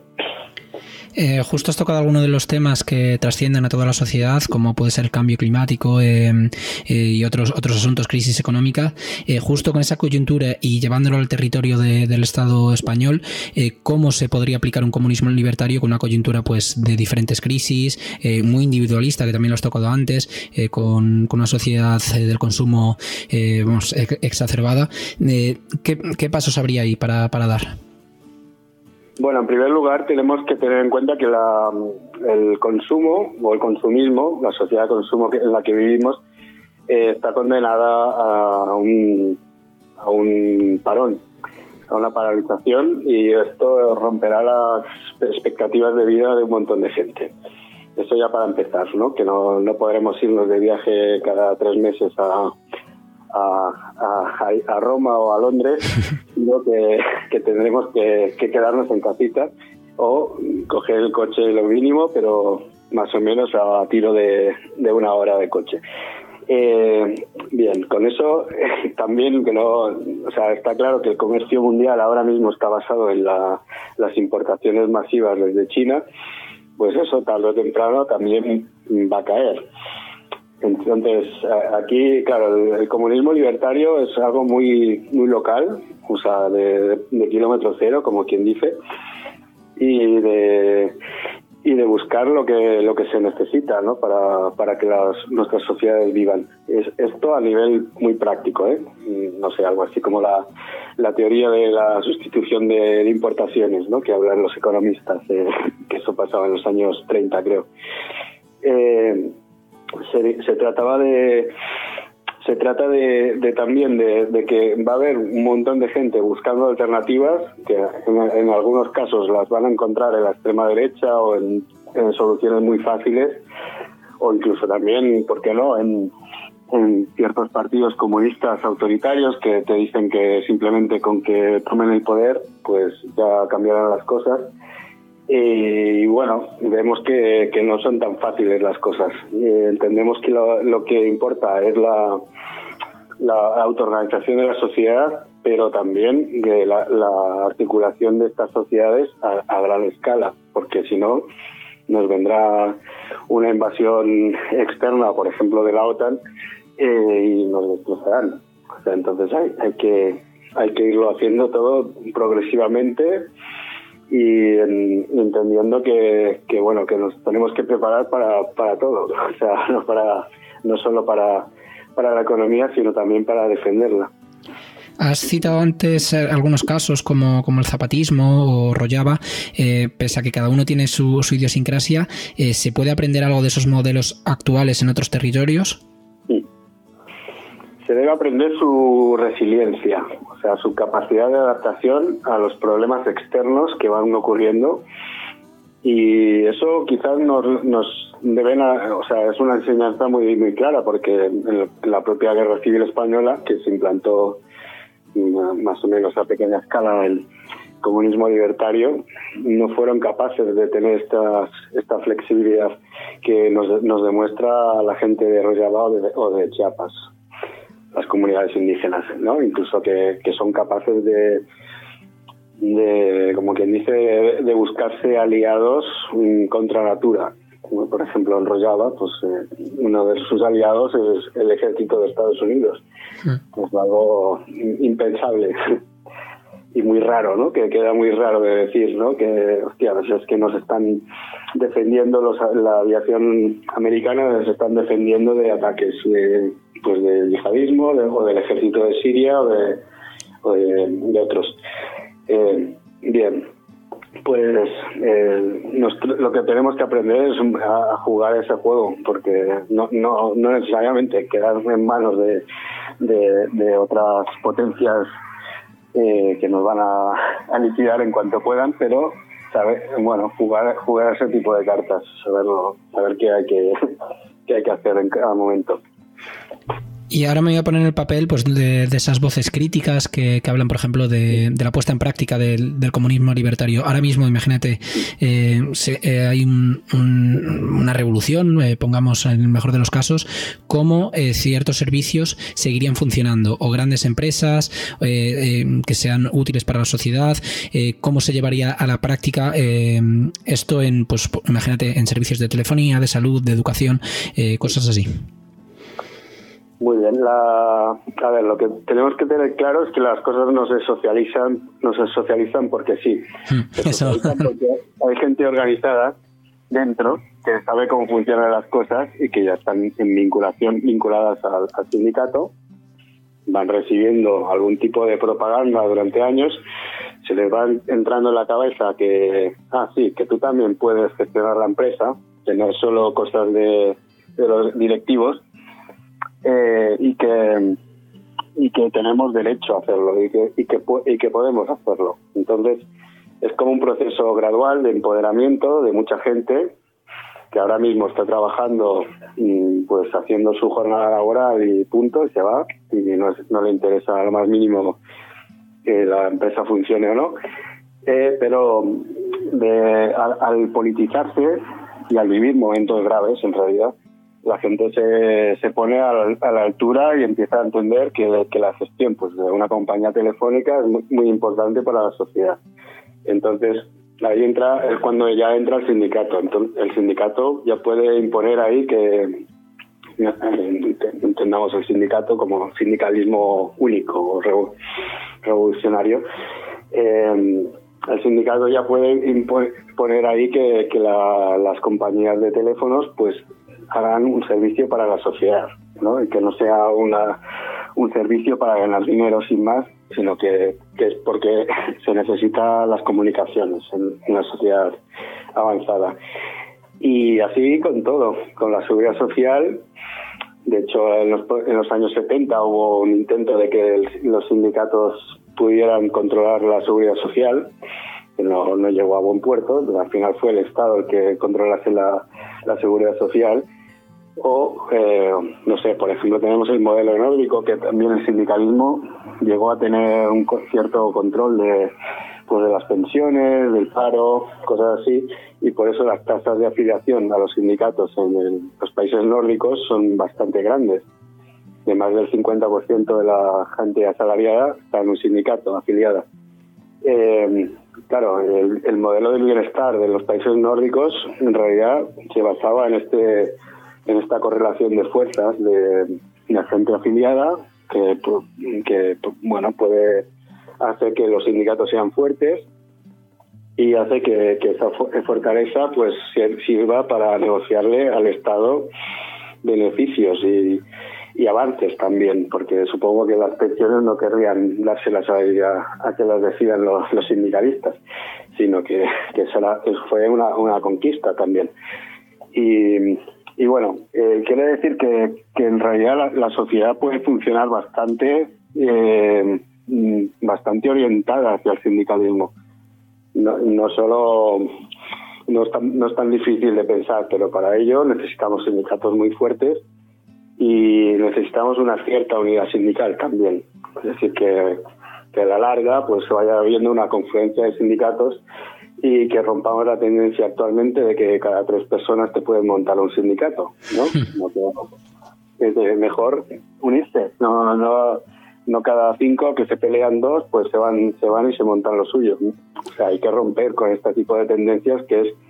Eh, justo has tocado algunos de los temas que trascienden a toda la sociedad, como puede ser el cambio climático eh, eh, y otros otros asuntos, crisis económica. Eh, justo con esa coyuntura y llevándolo al territorio de, del Estado español, eh, ¿cómo se podría aplicar un comunismo libertario con una coyuntura pues de diferentes crisis, eh, muy individualista, que también lo has tocado antes, eh, con, con una sociedad eh, del consumo eh, vamos, ex exacerbada? Eh, ¿qué, ¿Qué pasos habría ahí para, para dar? Bueno, en primer lugar tenemos que tener en cuenta que la, el consumo o el consumismo, la sociedad de consumo en la que vivimos, eh, está condenada a un, a un parón, a una paralización, y esto romperá las expectativas de vida de un montón de gente. Eso ya para empezar, ¿no? Que no, no podremos irnos de viaje cada tres meses a... A, a, a Roma o a Londres, sino que, que tendremos que, que quedarnos en casita o coger el coche lo mínimo, pero más o menos a tiro de, de una hora de coche. Eh, bien, con eso eh, también que no, o sea, está claro que el comercio mundial ahora mismo está basado en la, las importaciones masivas desde China, pues eso tarde o temprano también va a caer. Entonces, aquí, claro, el comunismo libertario es algo muy muy local, o sea, de, de kilómetro cero, como quien dice, y de y de buscar lo que lo que se necesita, ¿no? Para para que las nuestras sociedades vivan. Es, esto a nivel muy práctico, ¿eh? No sé, algo así como la la teoría de la sustitución de, de importaciones, ¿no? Que hablan los economistas, eh, que eso pasaba en los años treinta, creo. Eh, Se, se trataba de se trata de, de también de, de que va a haber un montón de gente buscando alternativas que en, en algunos casos las van a encontrar en la extrema derecha o en, en soluciones muy fáciles, o incluso también, ¿por qué no?, en, en ciertos partidos comunistas autoritarios que te dicen que simplemente con que tomen el poder pues ya cambiarán las cosas. Y bueno, vemos que, que no son tan fáciles las cosas. Eh, entendemos que lo, lo que importa es la, la autoorganización de la sociedad, pero también de la, la articulación de estas sociedades a, a gran escala, porque si no nos vendrá una invasión externa, por ejemplo de la OTAN, eh, y nos destrozarán. O sea, entonces hay, hay que hay que irlo haciendo todo progresivamente, y en, entendiendo que, que bueno que nos tenemos que preparar para, para todo, o sea, no para no solo para, para la economía, sino también para defenderla. Has citado antes algunos casos como, como el zapatismo o Rojava. Eh, pese a que cada uno tiene su, su idiosincrasia, eh, ¿se puede aprender algo de esos modelos actuales en otros territorios? Sí. Se debe aprender su resiliencia, o sea, su capacidad de adaptación a los problemas externos que van ocurriendo, y eso quizás nos, nos deben, a, o sea, es una enseñanza muy muy clara, porque en la propia Guerra Civil Española, que se implantó más o menos a pequeña escala el comunismo libertario, no fueron capaces de tener esta, esta flexibilidad que nos, nos demuestra la gente de Rojava o de, o de Chiapas, las comunidades indígenas, ¿no? Incluso que, que son capaces de, de, como quien dice, de, de buscarse aliados contra natura. Como por ejemplo en Rojava, pues eh, uno de sus aliados es el ejército de Estados Unidos. Sí. Es algo impensable y muy raro, ¿no? Que queda muy raro de decir, ¿no? Que, hostia, es que nos están defendiendo los, la aviación americana, se están defendiendo de ataques de, pues de yihadismo de, o del ejército de Siria o de, o de, de otros. Eh, bien, pues eh, nos, lo que tenemos que aprender es a, a jugar ese juego, porque no, no, no necesariamente quedar en manos de, de, de otras potencias eh, que nos van a, a liquidar en cuanto puedan, pero saber, bueno, jugar jugar ese tipo de cartas, saberlo, saber qué hay que qué hay que hacer en cada momento. Y ahora me voy a poner en el papel pues de, de esas voces críticas que, que hablan, por ejemplo, de, de la puesta en práctica del, del comunismo libertario. Ahora mismo, imagínate, eh, se, eh, hay un, un, una revolución, eh, pongamos en el mejor de los casos, cómo eh, ciertos servicios seguirían funcionando, o grandes empresas eh, eh, que sean útiles para la sociedad, eh, cómo se llevaría a la práctica eh, esto en, pues imagínate, en servicios de telefonía, de salud, de educación, eh, cosas así. Muy bien, la, a ver, lo que tenemos que tener claro es que las cosas no se socializan, no se socializan porque sí. Se Eso. socializan porque hay gente organizada dentro que sabe cómo funcionan las cosas y que ya están en vinculación, vinculadas al, al sindicato, van recibiendo algún tipo de propaganda durante años, se les va entrando en la cabeza que, ah, sí, que tú también puedes gestionar la empresa, que no es solo cosas de, de los directivos, Eh, y que y que tenemos derecho a hacerlo y que y que y que podemos hacerlo. Entonces es como un proceso gradual de empoderamiento de mucha gente que ahora mismo está trabajando pues haciendo su jornada laboral y punto, y se va y no, no le interesa lo más mínimo que la empresa funcione o no, eh, pero de, al, al politizarse y al vivir momentos graves, en realidad la gente se, se pone a la, a la altura y empieza a entender que, que la gestión pues de una compañía telefónica es muy, muy importante para la sociedad. Entonces, ahí entra, es cuando ya entra el sindicato. Entonces, el sindicato ya puede imponer ahí que entendamos el sindicato como sindicalismo único o revolucionario. Eh, el sindicato ya puede imponer ahí que, que la, las compañías de teléfonos pues hagan un servicio para la sociedad, ¿no? Y que no sea una un servicio para ganar dinero sin más, sino que, que es porque se necesitan las comunicaciones en, en la sociedad avanzada. Y así con todo, con la seguridad social. De hecho, en los, en los años setenta hubo un intento de que el, los sindicatos pudieran controlar la seguridad social, que no, no llegó a buen puerto. Al final fue el Estado el que controlase la, la seguridad social. O, eh, no sé, por ejemplo, tenemos el modelo nórdico, que también el sindicalismo llegó a tener un cierto control de, pues, de las pensiones, del paro, cosas así, y por eso las tasas de afiliación a los sindicatos en el, los países nórdicos son bastante grandes. De más del cincuenta por ciento de la gente asalariada está en un sindicato afiliada. Eh, claro, el, el modelo del bienestar de los países nórdicos en realidad se basaba en este en esta correlación de fuerzas de la gente afiliada que, que bueno, puede hacer que los sindicatos sean fuertes y hace que, que esa fortaleza pues sirva para negociarle al Estado beneficios y, y avances también, porque supongo que las pensiones no querrían dárselas a, a, a que las decidan los, los sindicalistas, sino que, que, será, que fue una, una conquista también. Y Y bueno, eh, quiere decir que, que en realidad la, la sociedad puede funcionar bastante eh, bastante orientada hacia el sindicalismo. No, no solo no es, tan, no es tan difícil de pensar, pero para ello necesitamos sindicatos muy fuertes y necesitamos una cierta unidad sindical también. Es decir, que, que a la larga pues se vaya viendo una confluencia de sindicatos y que rompamos la tendencia actualmente de que cada tres personas te pueden montar un sindicato, ¿no? No que, es mejor unirse, no, no, no cada cinco que se pelean dos, pues se van, se van y se montan lo suyo, ¿no? O sea, hay que romper con este tipo de tendencias que es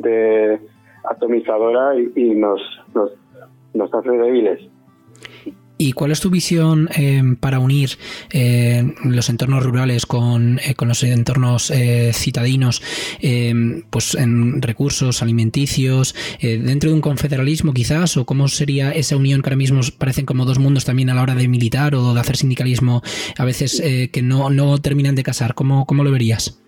completamente atomizadora y, y nos, nos, nos hace débiles. ¿Y cuál es tu visión eh, para unir eh, los entornos rurales con, eh, con los entornos eh, citadinos, eh, pues en recursos alimenticios, eh, dentro de un confederalismo quizás? ¿O cómo sería esa unión que ahora mismo parecen como dos mundos también a la hora de militar o de hacer sindicalismo, a veces eh, que no, no terminan de casar? ¿Cómo, cómo lo verías?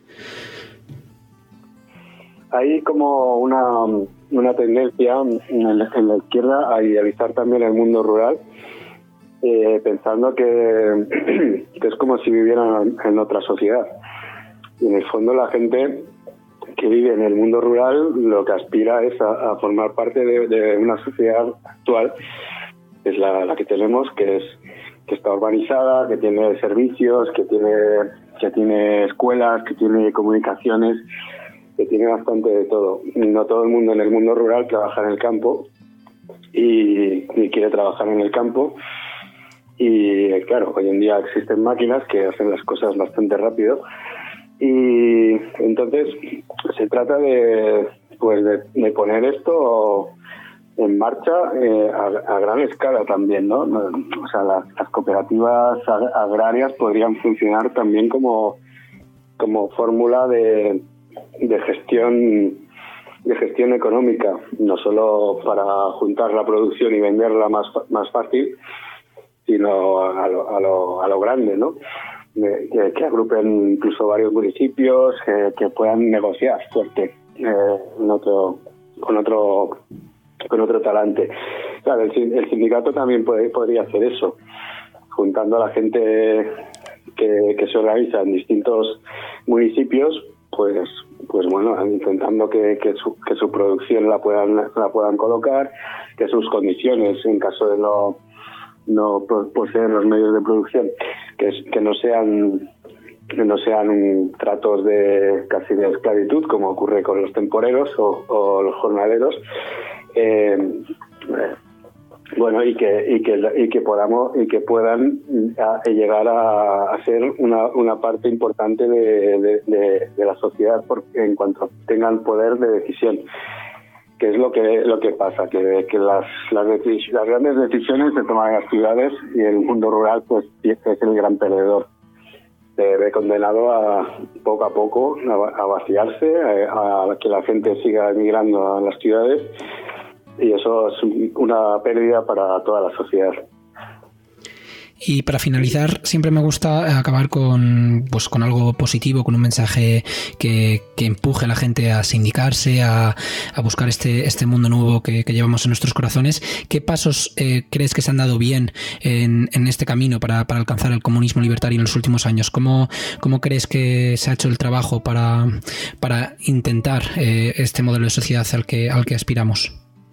Hay como una, una tendencia en la, en la izquierda a idealizar también el mundo rural, eh, pensando que, que es como si vivieran en otra sociedad. Y en el fondo la gente que vive en el mundo rural lo que aspira es a, a formar parte de, de una sociedad actual, que es la, la que tenemos, que es que está urbanizada, que tiene servicios, que tiene, que tiene escuelas, que tiene comunicaciones, que tiene bastante de todo. No todo el mundo en el mundo rural trabaja en el campo y, y quiere trabajar en el campo. Y claro, hoy en día existen máquinas que hacen las cosas bastante rápido. Y entonces se trata de, pues de, de poner esto en marcha eh, a, a gran escala también, ¿no? O sea, las, las cooperativas agrarias podrían funcionar también como, como fórmula de de gestión de gestión económica, no solo para juntar la producción y venderla más más fácil, sino a lo, a lo, a lo grande, ¿no? Que, que agrupen incluso varios municipios, que, que puedan negociar fuerte eh, en otro, con otro con otro talante. Claro, el, el sindicato también puede, podría hacer eso, juntando a la gente que, que se organiza en distintos municipios, pues pues bueno, intentando que, que, su, que su producción la puedan la puedan colocar, que sus condiciones, en caso de no no poseer los medios de producción, que, que no sean que no sean tratos de casi de esclavitud, como ocurre con los temporeros o, o los jornaleros. Eh, eh, bueno, y que y que y que podamos y que puedan a, a llegar a, a ser una, una parte importante de, de, de, de la sociedad, porque en cuanto tengan poder de decisión, que es lo que lo que pasa, que, que las las, decis, las grandes decisiones se toman en las ciudades y el mundo rural pues es el gran perdedor. Se ve condenado a poco a poco a, a vaciarse, a, a que la gente siga emigrando a las ciudades. Y eso es una pérdida para toda la sociedad. Y para finalizar, siempre me gusta acabar con, pues, con algo positivo, con un mensaje que, que empuje a la gente a sindicarse, a, a buscar este, este mundo nuevo que, que llevamos en nuestros corazones. ¿Qué pasos eh, crees que se han dado bien en, en este camino para, para alcanzar el comunismo libertario en los últimos años? ¿Cómo, cómo crees que se ha hecho el trabajo para, para intentar eh, este modelo de sociedad al que, al que aspiramos?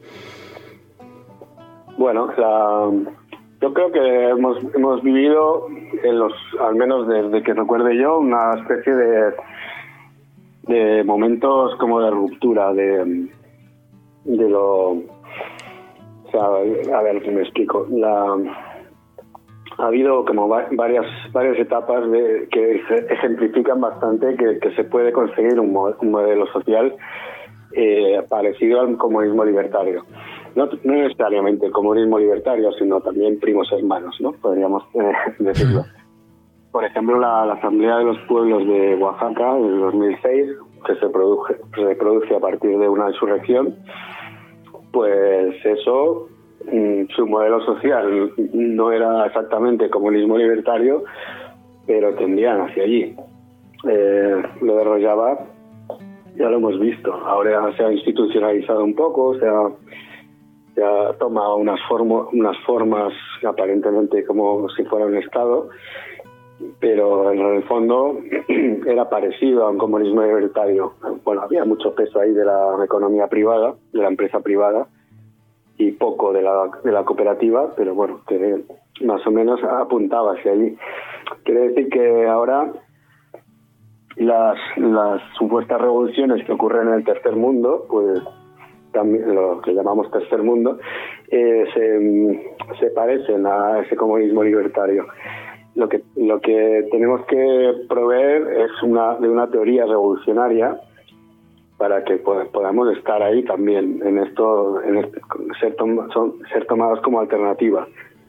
Bueno, la, yo creo que hemos hemos vivido, en los al menos desde que recuerde yo, una especie de de momentos como de ruptura, de de lo... O sea, a ver, me explico. La, ha habido como va, varias varias etapas de, que ejemplifican bastante que, que se puede conseguir un, mo, un modelo social eh, parecido al comunismo libertario. No, no necesariamente el comunismo libertario, sino también primos hermanos, ¿no? Podríamos eh, decirlo. Por ejemplo, la, la Asamblea de los Pueblos de Oaxaca del dos mil seis, que se produce, se produce a partir de una insurrección, pues eso, su modelo social no era exactamente comunismo libertario, pero tendían hacia allí. Eh, lo de Rojava ya lo hemos visto. Ahora se ha institucionalizado un poco, se ha ya toma unas, formo, unas formas aparentemente como si fuera un Estado, pero en el fondo era parecido a un comunismo libertario. Bueno, había mucho peso ahí de la economía privada, de la empresa privada, y poco de la, de la cooperativa, pero bueno, que más o menos apuntaba hacia allí. Quiere decir que ahora las, las supuestas revoluciones que ocurren en el tercer mundo, pues también lo que llamamos tercer mundo, eh, se, se parecen a ese comunismo libertario. Lo que lo que tenemos que proveer es una de una teoría revolucionaria para que pod- podamos estar ahí también en esto, en este, ser, tom- son, ser tomados como alternativa.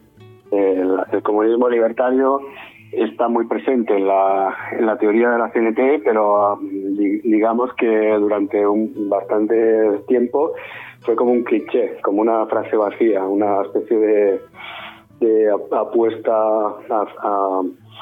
El, el comunismo libertario está muy presente en la, en la teoría de la C N T, pero digamos que durante un bastante tiempo fue como un cliché, como una frase vacía, una especie de, de apuesta a, a,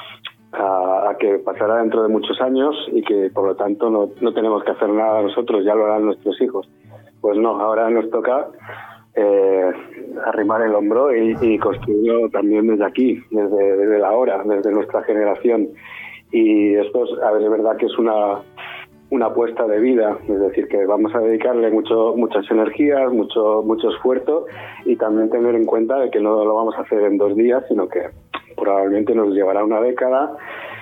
a, a que pasará dentro de muchos años y que por lo tanto no, no tenemos que hacer nada nosotros, ya lo harán nuestros hijos. Pues no, ahora nos toca eh, arrimar el hombro y, y construirlo también desde aquí, desde, desde la hora, desde nuestra generación. Y esto es, a ver, es verdad que es una, una apuesta de vida, es decir, que vamos a dedicarle mucho, muchas energías, mucho, mucho esfuerzo y también tener en cuenta de que no lo vamos a hacer en dos días, sino que probablemente nos llevará una década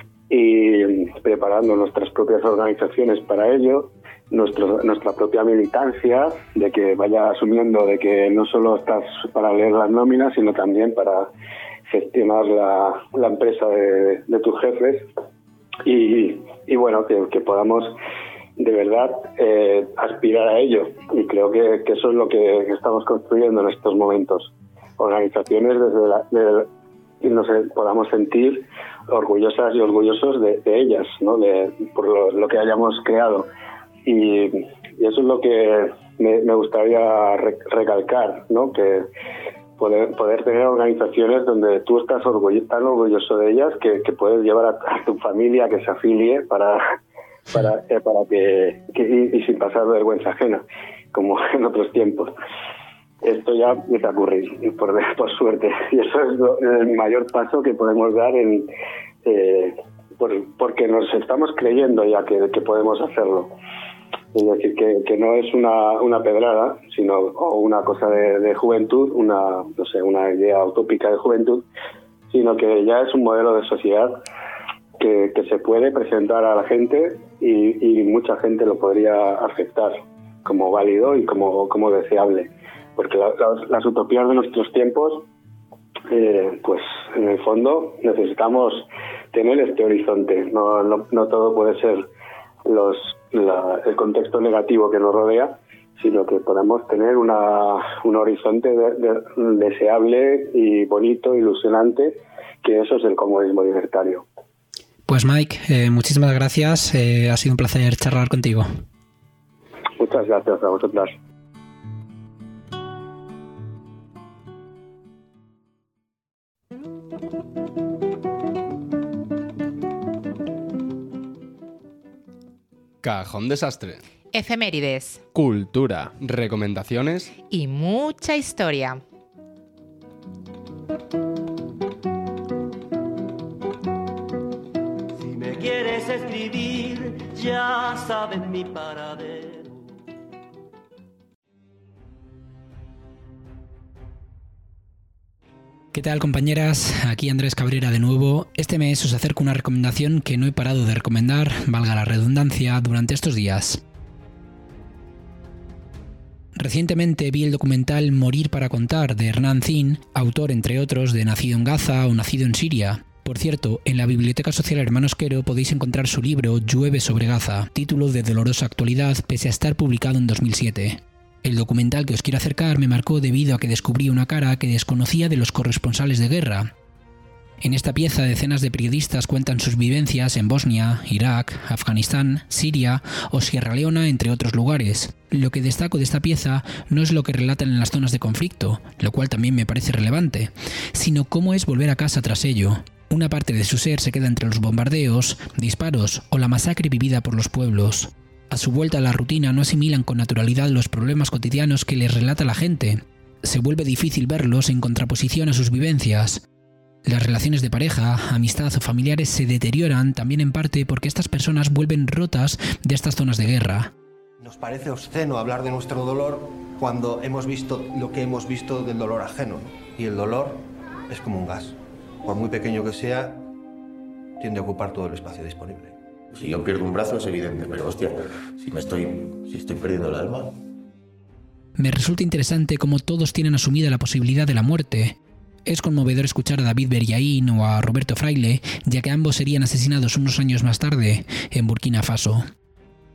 y preparando nuestras propias organizaciones para ello, nuestro, nuestra propia militancia, de que vaya asumiendo de que no solo estás para leer las nóminas, sino también para gestionar la, la empresa de, de tus jefes y, y bueno, que, que podamos de verdad eh, aspirar a ello. Y creo que, que eso es lo que estamos construyendo en estos momentos. Organizaciones desde la, de, y nos podamos sentir orgullosas y orgullosos de, de ellas, ¿no? De, por lo, lo que hayamos creado. Y, y eso es lo que me, me gustaría re, recalcar, ¿no? Que poder, poder tener organizaciones donde tú estás orgullo, tan orgulloso de ellas que, que puedes llevar a, a tu familia a que se afilie para, para, eh, para que, que y, y sin pasar vergüenza ajena, como en otros tiempos. Esto ya empieza a ocurrir, por, por suerte. Y eso es lo, el mayor paso que podemos dar en, eh, por, porque nos estamos creyendo ya que, que podemos hacerlo. Es decir, que, que no es una, una pedrada, sino o una cosa de, de juventud, una, no sé, una idea utópica de juventud, sino que ya es un modelo de sociedad que, que se puede presentar a la gente y, y mucha gente lo podría aceptar como válido y como, como deseable. Porque la, las, las utopías de nuestros tiempos, eh, pues en el fondo necesitamos tener este horizonte. No, no, no todo puede ser los, la, el contexto negativo que nos rodea, sino que podamos tener una, un horizonte de, de, deseable y bonito, ilusionante, que eso es el comunismo libertario. Pues Mike, eh, muchísimas gracias. Eh, ha sido un placer charlar contigo. Muchas gracias a vosotras. Cajón Desastre. Efemérides. Cultura. Recomendaciones. Y mucha historia. Si me quieres escribir, ya sabes mi paradero. ¿Qué tal, compañeras? Aquí Andrés Cabrera de nuevo. Este mes os acerco una recomendación que no he parado de recomendar, valga la redundancia, durante estos días. Recientemente vi el documental Morir para contar de Hernán Zin, autor entre otros de Nacido en Gaza o Nacido en Siria. Por cierto, en la Biblioteca Social Hermanos Quero podéis encontrar su libro Llueve sobre Gaza, título de dolorosa actualidad pese a estar publicado en dos mil siete. El documental que os quiero acercar me marcó debido a que descubrí una cara que desconocía de los corresponsales de guerra. En esta pieza decenas de periodistas cuentan sus vivencias en Bosnia, Irak, Afganistán, Siria o Sierra Leona, entre otros lugares. Lo que destaco de esta pieza no es lo que relatan en las zonas de conflicto, lo cual también me parece relevante, sino cómo es volver a casa tras ello. Una parte de su ser se queda entre los bombardeos, disparos o la masacre vivida por los pueblos. A su vuelta a la rutina no asimilan con naturalidad los problemas cotidianos que les relata la gente. Se vuelve difícil verlos en contraposición a sus vivencias. Las relaciones de pareja, amistad o familiares se deterioran también en parte porque estas personas vuelven rotas de estas zonas de guerra. Nos parece obsceno hablar de nuestro dolor cuando hemos visto lo que hemos visto del dolor ajeno. Y el dolor es como un gas. Por muy pequeño que sea, tiende a ocupar todo el espacio disponible. Si yo pierdo un brazo es evidente, pero hostia, si me estoy, si estoy perdiendo el alma. Me resulta interesante cómo todos tienen asumida la posibilidad de la muerte. Es conmovedor escuchar a David Beriaín o a Roberto Fraile, ya que ambos serían asesinados unos años más tarde, en Burkina Faso.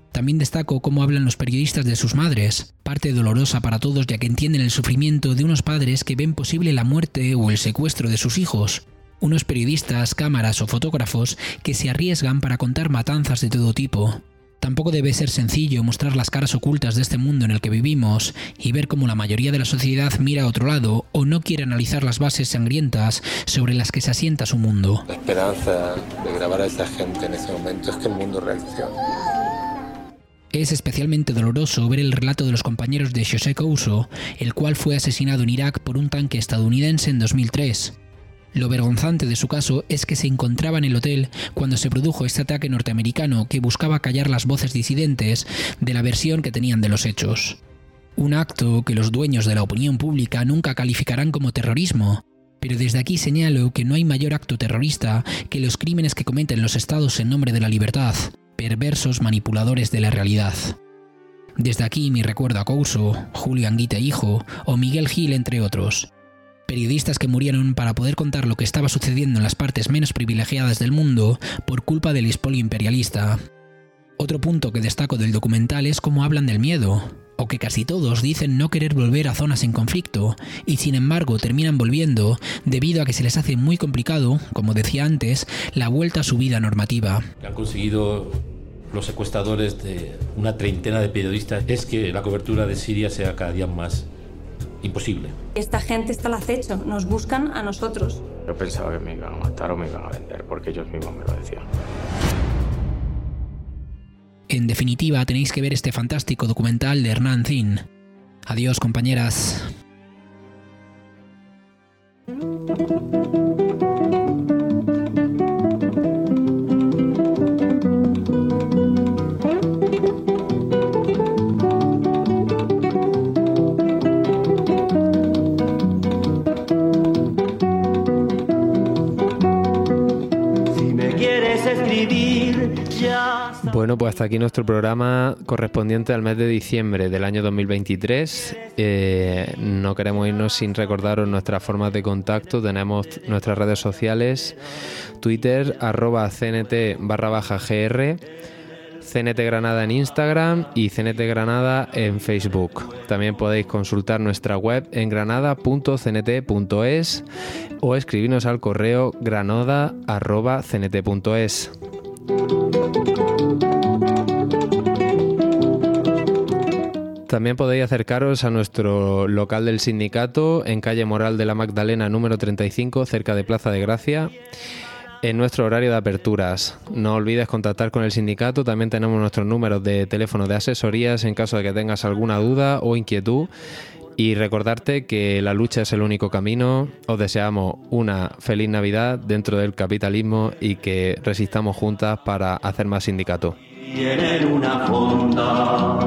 También destaco cómo hablan los periodistas de sus madres, parte dolorosa para todos ya que entienden el sufrimiento de unos padres que ven posible la muerte o el secuestro de sus hijos. Unos periodistas, cámaras o fotógrafos que se arriesgan para contar matanzas de todo tipo. Tampoco debe ser sencillo mostrar las caras ocultas de este mundo en el que vivimos y ver cómo la mayoría de la sociedad mira a otro lado o no quiere analizar las bases sangrientas sobre las que se asienta su mundo. La esperanza de grabar a esa gente en ese momento es que el mundo reaccione. Es especialmente doloroso ver el relato de los compañeros de José Couso, el cual fue asesinado en Irak por un tanque estadounidense en dos mil tres. Lo vergonzante de su caso es que se encontraba en el hotel cuando se produjo este ataque norteamericano que buscaba callar las voces disidentes de la versión que tenían de los hechos. Un acto que los dueños de la opinión pública nunca calificarán como terrorismo, pero desde aquí señalo que no hay mayor acto terrorista que los crímenes que cometen los estados en nombre de la libertad, perversos manipuladores de la realidad. Desde aquí mi recuerdo a Couso, Julio Anguita hijo o Miguel Gil entre otros. Periodistas que murieron para poder contar lo que estaba sucediendo en las partes menos privilegiadas del mundo por culpa del expolio imperialista. Otro punto que destaco del documental es cómo hablan del miedo, o que casi todos dicen no querer volver a zonas en conflicto, y sin embargo terminan volviendo debido a que se les hace muy complicado, como decía antes, la vuelta a su vida normativa. Han conseguido los secuestradores de una treintena de periodistas es que la cobertura de Siria sea cada día más imposible. Esta gente está al acecho, nos buscan a nosotros. Yo pensaba que me iban a matar o me iban a vender, porque ellos mismos me lo decían. En definitiva, tenéis que ver este fantástico documental de Hernán Zin. Adiós, compañeras. Bueno, pues hasta aquí nuestro programa correspondiente al mes de diciembre del año dos mil veintitrés. Eh, no queremos irnos sin recordaros nuestras formas de contacto. Tenemos nuestras redes sociales, Twitter, arroba cnt barra baja gr, C N T Granada en Instagram y C N T Granada en Facebook. También podéis consultar nuestra web en granada punto c n t punto e s o escribirnos al correo granada arroba c n t punto e s. También podéis acercaros a nuestro local del sindicato en calle Moral de la Magdalena número treinta y cinco, cerca de Plaza de Gracia, en nuestro horario de aperturas. No olvides contactar con el sindicato. También tenemos nuestros números de teléfono de asesorías en caso de que tengas alguna duda o inquietud. Y recordarte que la lucha es el único camino. Os deseamos una feliz Navidad dentro del capitalismo y que resistamos juntas para hacer más sindicato. Tienen una fonda.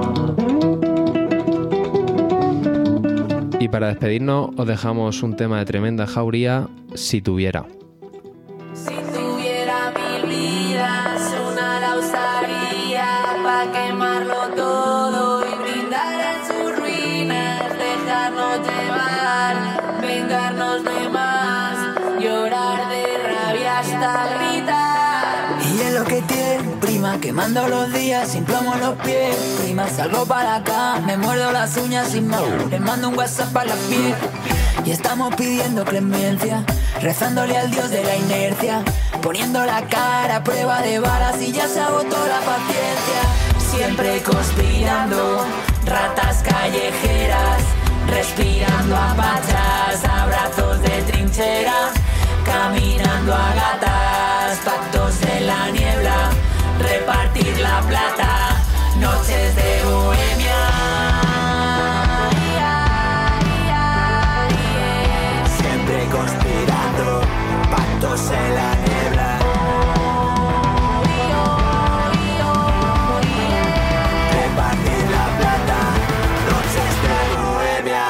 Y para despedirnos os dejamos un tema de Tremenda Jauría, Si tuviera. Si tuviera mil vidas, una la usaría pa' quemarlo todo y brindar en sus ruinas, dejarnos llevar, vengarnos de más, llorar de rabia hasta gritar. Y es lo que tiene, prima, quemando los días sin plomo los pies. Prima, salgo para acá, me muerdo las uñas sin más. Le mando un WhatsApp a la piel. Y estamos pidiendo clemencia, rezándole al Dios de la inercia, poniendo la cara a prueba de balas y ya se agotó la paciencia. Siempre conspirando, ratas callejeras, respirando a pachas, abrazos de trinchera, caminando a gatas, pactos en la niebla, repartir la plata, noches de bohemia. Siempre conspirando, pactos en la niebla, repartir la plata, noches de bohemia.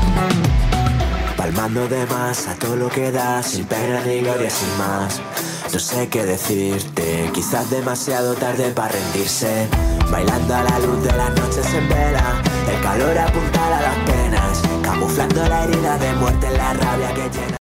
Palmando de más a todo lo que da, sin pena ni gloria, sin más. no sé qué decirte, quizás demasiado tarde para rendirse. Bailando a la luz de las noches en vela, el calor apuntala las penas, camuflando la herida de muerte en la rabia que llena.